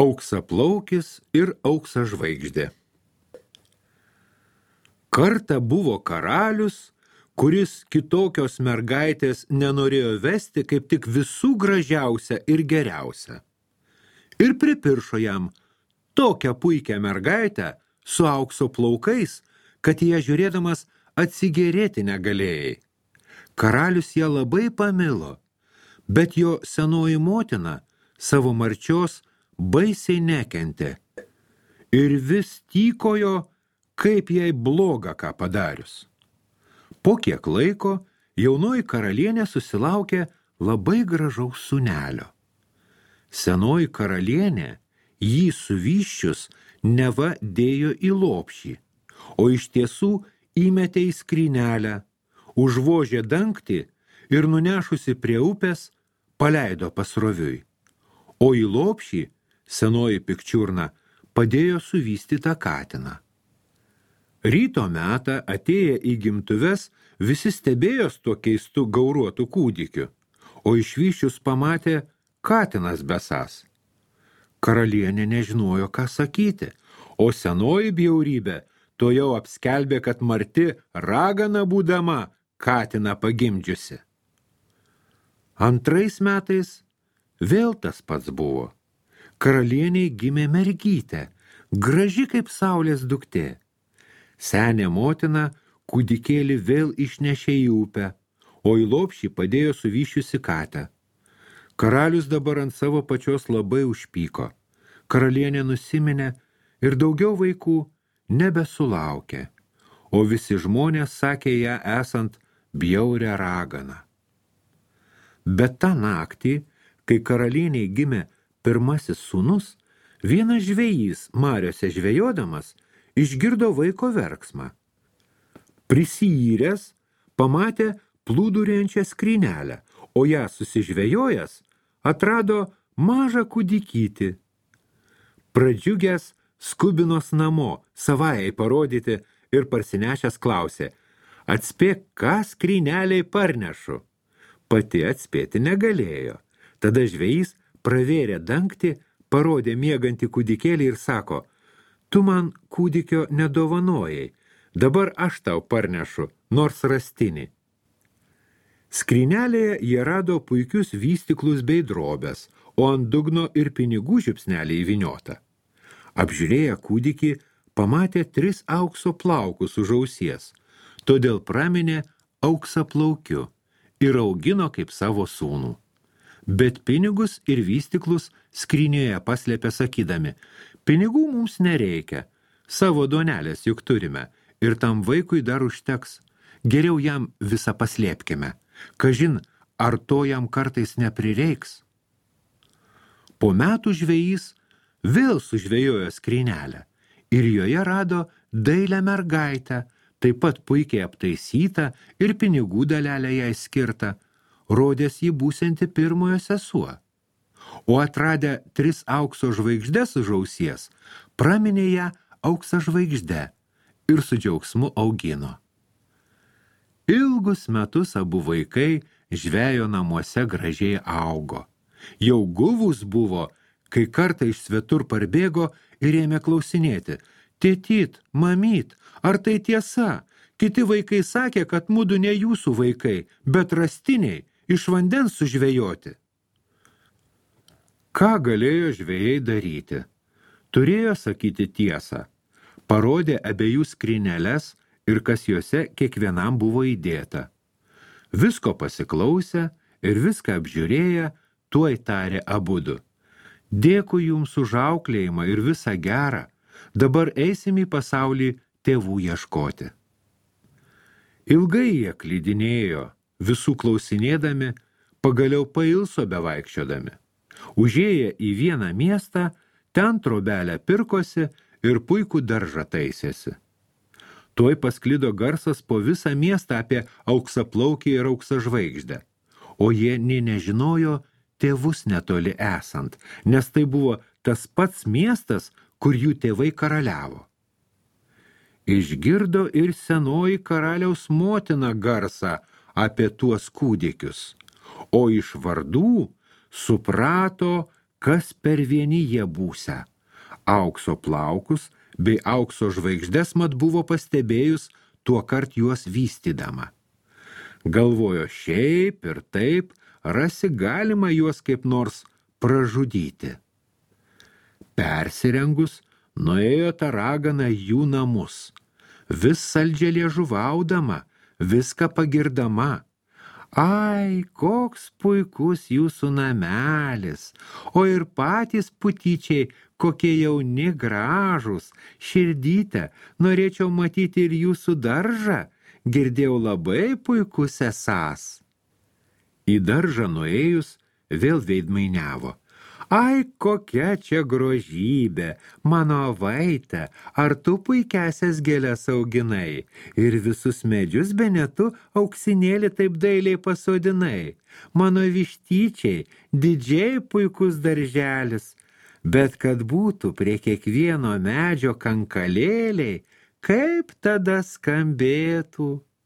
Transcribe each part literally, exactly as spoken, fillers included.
Auksaplaukis ir auksažvaigždė. Kartą buvo karalius, kuris kitokios mergaitės nenorėjo vesti kaip tik visų gražiausią ir geriausią. Ir pripiršo jam tokią puikią mergaitę su aukso plaukais, kad ją žiūrėdamas atsigėrėti negalėjai. Karalius ją labai pamilo, bet jo senoji motina savo marčios baisiai nekentė ir vis tykojo, kaip jai bloga ką padarius. Po kiek laiko jaunoji karalienė susilaukė labai gražaus sūnelio. Senoji karalienė jį suvyščius neva dėjo į lopšį, o iš tiesų įmetė į skrynelę, užvožė dangtį ir nunešusi prie upės paleido pasroviui. O į lopšį senoji pikčiurna padėjo suvystytą katiną. Ryto metą atėję į gimtuves visi stebėjos tuo keistu gauruotu kūdikiu, o išvyščius pamatė katinas besas. Karalienė nežinojo, ką sakyti, o senoji bjaurybė to jau apskelbė, kad marti ragana būdama katiną pagimdžiusi. Antrais metais vėl tas pats buvo. Karalieniai gimė mergytė, graži kaip saulės duktė. Senė motina kūdikėlį vėl išnešė į upę, o į lopšį padėjo suvyščiusi katę. Karalius dabar ant savo pačios labai užpyko. Karalienė nusiminė ir daugiau vaikų nebesulaukė, o visi žmonės sakė ją esant bjaurią raganą. Bet tą naktį, kai karalieniai gimė pirmasis sūnus, vienas žvejys mariose žvejodamas išgirdo vaiko verksmą. Prisijyręs pamatė plūduriančią skrynelę, o ją susižvejojęs atrado mažą kūdikytį. Pradžiugęs skubinos namo savajai parodyti ir parsinešęs klausė: atspėk, ką skryneliai parnešu. Pati atspėti negalėjo. Tada žvejys pravėrė dangtį, parodė miegantį kūdikėlį ir sako: tu man kūdikio nedovanojai, dabar aš tau parnešu, nors rastinį. Skrynelėje jie rado puikius vystiklus bei drobės, o ant dugno ir pinigų žiupsnelį įvyniota. Apžiūrėję kūdikį, pamatė tris aukso plaukus už ausies, todėl praminė auksaplaukiu ir augino kaip savo sūnų. Bet pinigus ir vystiklus skrynėje paslėpė sakydami: pinigų mums nereikia, savo duonelės juk turime ir tam vaikui dar užteks, geriau jam visą paslėpkime, kažin, ar to jam kartais neprireiks. Po metų žvejys vėl sužvejojo skrynelę ir joje rado dailią mergaitę, taip pat puikiai aptaisytą ir pinigų dalelę jai skirtą, rodės jį būsianti pirmojo sesuo. O atradę tris aukso žvaigždes už ausies, praminė ją auksažvaigžde ir su džiaugsmu augino. Ilgus metus abu vaikai žvejo namuose gražiai augo. Jau guvus buvo, kai kartą iš svetur parbėgo ir ėmė klausinėti: tėtyt, mamyt, ar tai tiesa? Kiti vaikai sakė, kad mudu ne jūsų vaikai, bet rastiniai, iš vandens sužvejoti. Ką galėjo žvejai daryti? Turėjo sakyti tiesą. Parodė abiejų skryneles ir kas juose kiekvienam buvo įdėta. Visko pasiklausę ir viską apžiūrėję, tuoj tarė abudu: dėkui jums už auklėjimą ir visą gerą, dabar eisim į pasaulį tėvų ieškoti. Ilgai jie klydinėjo, visų klausinėdami, pagaliau pailso bevaikščiodami. Užėję į vieną miestą, ten trobelę pirkosi ir puikų daržą taisėsi. Tuoj pasklido garsas po visą miestą apie auksaplaukį ir auksažvaigždę, o jie nė nežinojo tėvus netoli esant, nes tai buvo tas pats miestas, kur jų tėvai karaliavo. Išgirdo ir senoji karaliaus motina garsą apie tuos kūdikius, o iš vardų suprato, kas per vieni jie būsią. Aukso plaukus bei aukso žvaigždes mat buvo pastebėjus tuo kart juos vystydama. Galvojo, šiaip ir taip rasi galima juos kaip nors pražudyti. Persirengus, nuėjo ta ragana jų namus, vis saldžiai liežuvaudama, viską pagirdama. Ai, koks puikus jūsų namelis, o ir patys putyčiai, kokie jauni gražūs, širdyte, norėčiau matyti ir jūsų daržą, girdėjau labai puikus esąs. Į daržą nuėjus, vėl veidmainiavo. Ai, kokia čia grožybė, mano vaite, ar tu puikiasias gėles auginai ir visus medžius bene tu auksinėlį taip dailiai pasodinai. Mano vištyčiai, didžiai puikus darželis, bet kad būtų prie kiekvieno medžio kankalėliai, kaip tada skambėtų.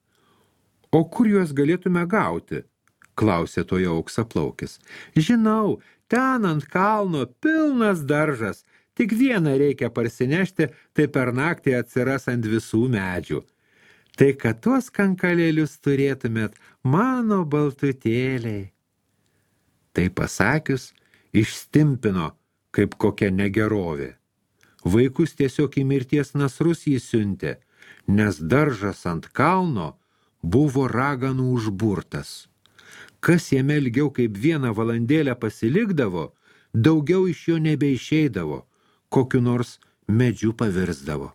O kur juos galėtume gauti? Klausė tojo auksaplaukis. Žinau, ten ant kalno pilnas daržas, tik vieną reikia parsinešti, tai per naktį atsiras ant visų medžių. Tai kad tuos kankalėlius turėtumėt, mano baltutėliai. Tai pasakius, išstimpino, kaip kokia negerovė. Vaikus tiesiog į mirties nasrus jį siuntė, nes daržas ant kalno buvo raganų užburtas. Kas jame ilgiau kaip vieną valandėlę pasilikdavo, daugiau iš jo nebeišeidavo, kokiu nors medžiu pavirsdavo.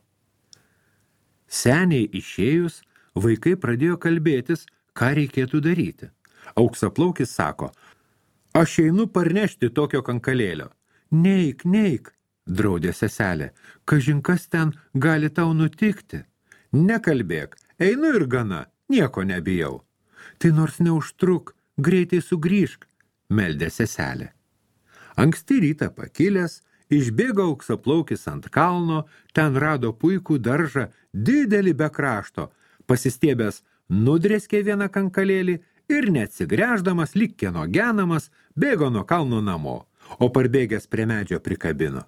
Seniai išėjus, vaikai pradėjo kalbėtis, ką reikėtų daryti. Auksaplaukis sako, aš einu parnešti tokio kankalėlio. Neik, neik, draudė seselė, kažin kas ten gali tau nutikti. Nekalbėk, einu ir gana, nieko nebijau. Tai nors neužtruk, greitai sugrįžk, meldė seselė. Anksti rytą pakilęs, išbėgo auksaplaukis ant kalno, ten rado puikų daržą, didelį be krašto, pasistiebęs nudrėskė vieną kankalėlį ir neatsigręždamas, lyg kieno genamas, bėgo nuo kalno namo, o parbėgęs prie medžio prikabino.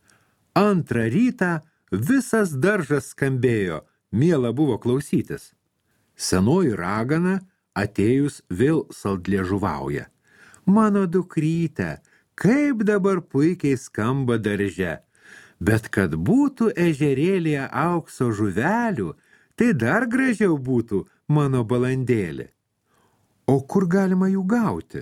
Antrą rytą visas daržas skambėjo, miela buvo klausytis. Senoji ragana atėjus vėl saldliežuvauja. Mano dukryte, kaip dabar puikiai skamba darže, bet kad būtų ežerėlėje aukso žuvelių, tai dar gražiau būtų mano balandėlė. O kur galima jų gauti?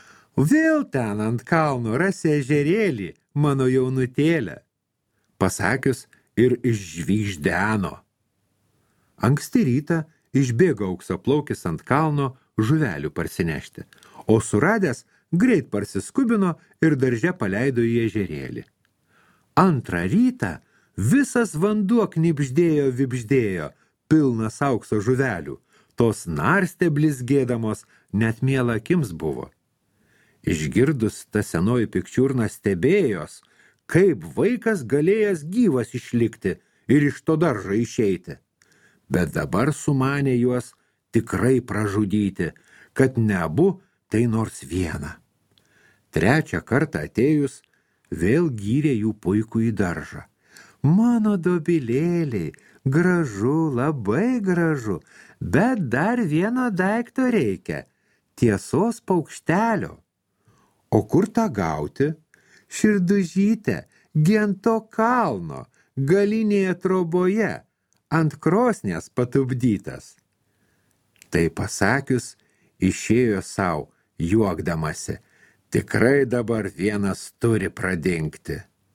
Vėl ten ant kalno rasi ežerėlį, mano jaunutėlė. Pasakius ir išžvygždeno. Anksti rytą išbėgo auksaplaukis ant kalno žuvelių parsinešti, o suradęs greit parsiskubino ir darže paleido į ežerėlį. Antrą rytą visas vanduo knibždėjo vibždėjo, pilnas aukso žuvelių, tos narstė blizgėdamos, net miela akims buvo. Išgirdus ta senoji pikčiurna stebėjos, kaip vaikas galėjęs gyvas išlikti ir iš to daržo išeiti. Bet dabar sumanė juos tikrai pražudyti, kad nebu tai nors vieną. Trečią kartą atėjus, vėl gyrė jų puikų į daržą. Mano dobilėliai, gražu, labai gražu, bet dar vieno daikto reikia, tiesos paukštelio. O kur tą gauti? Širdužyte, gi ant to kalno, galinėje troboje, ant krosnės patupdytas. Tai pasakius, išėjo sau, juokdamasi, tikrai dabar vienas turi pradingti.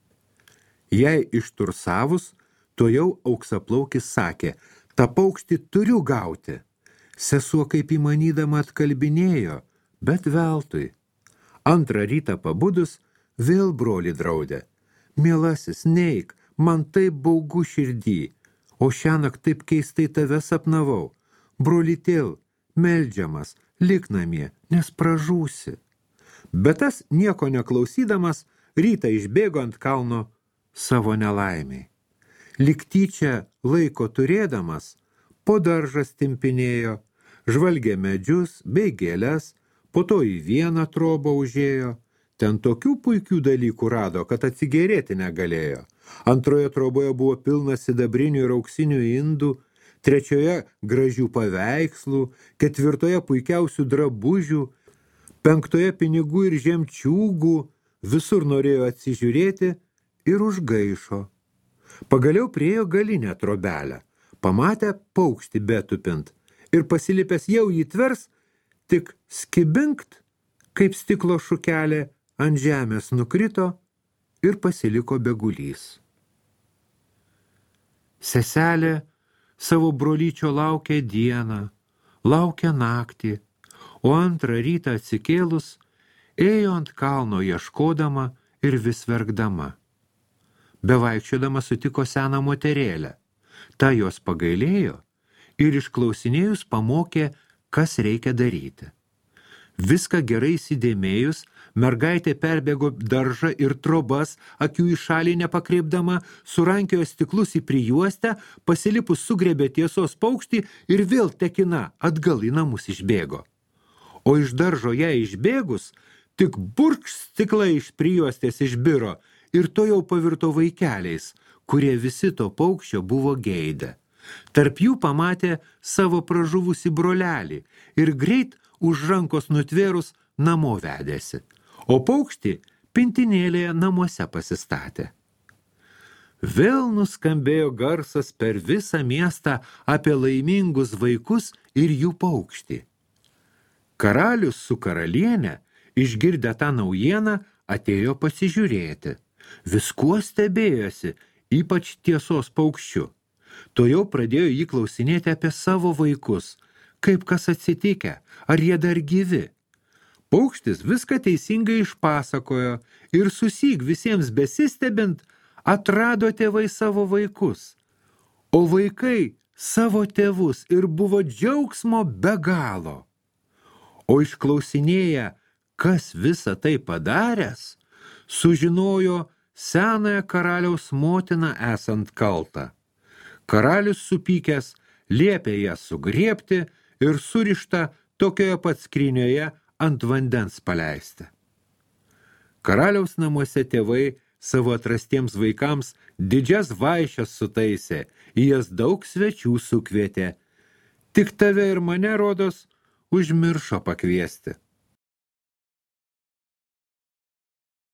Jei ištursavus, to jau auksaplaukis sakė, tą paukštį turiu gauti. Sesuo kaip įmanydama atkalbinėjo, bet veltui. Antrą rytą pabudus, vėl brolį draudė. Mielasis, neik, man taip baugu širdį. O šiąnakt taip keistai tave sapnavau. Brolytėl, meldžiamas, lik namie, nes pražūsi. Bet tas nieko neklausydamas, rytą išbėgo ant kalno savo nelaimiai. Lyg tyčia laiko turėdamas, po daržą stimpinėjo, žvalgė medžius bei gėles, po to į vieną trobą užėjo, ten tokių puikių dalykų rado, kad atsigėrėti negalėjo. Antroje troboje buvo pilna sidabrinių ir auksinių indų, trečioje gražių paveikslų, ketvirtoje puikiausių drabužių, penktoje pinigų ir žemčiūgų, visur norėjo atsižiūrėti ir užgaišo. Pagaliau priėjo galinę trobelę, pamatė paukštį betupint ir pasilipęs jau jį tvers, tik skibinkt, kaip stiklo šukelė ant žemės nukrito ir pasiliko begulys. Seselė savo brolyčio laukė dieną, laukė naktį, o antrą rytą atsikėlus ėjo ant kalno ieškodama ir vis verkdama. Bevaikščiodama sutiko seną moterėlę. Ta jos pagailėjo ir išklausinėjus pamokė, kas reikia daryti. Viską gerai įsidėmėjus, mergaitė perbėgo daržą ir trobas, akių į šalį nepakreipdama, surankiojo stiklus į prijuostę, pasilipus sugriebė tiesos paukštį ir vėl tekina atgal į namus išbėgo. O iš daržo ją išbėgus, tik burkšt stiklai iš prijuostės išbiro ir to jau pavirto vaikeliais, kurie visi to paukščio buvo geidę. Tarp jų pamatė savo pražuvusį brolelį ir greit už rankos nutvėrus namo vedėsi, o paukštį pintinėlėje namuose pasistatė. Vėl nuskambėjo garsas per visą miestą apie laimingus vaikus ir jų paukštį. Karalius su karalienė, išgirdę tą naujieną, atėjo pasižiūrėti. Viskuo stebėjosi, ypač tiesos paukščiu. To jau pradėjo jį klausinėti apie savo vaikus, kaip kas atsitikę, ar jie dar gyvi. Paukštis viską teisingai išpasakojo ir susyk visiems besistebint, atrado tėvai savo vaikus, o vaikai savo tėvus ir buvo džiaugsmo be galo. O išklausinėję, kas visą tai padaręs, sužinojo senąją karaliaus motiną esant kaltą. Karalius supykęs liepė ją sugriebti ir surištą tokioje pat skrynioje ant vandens paleisti. Karaliaus namuose tėvai savo atrastiems vaikams didžias vaišes sutaisė, į jas daug svečių sukvietė. Tik tave ir mane, rodos, užmiršo pakviesti.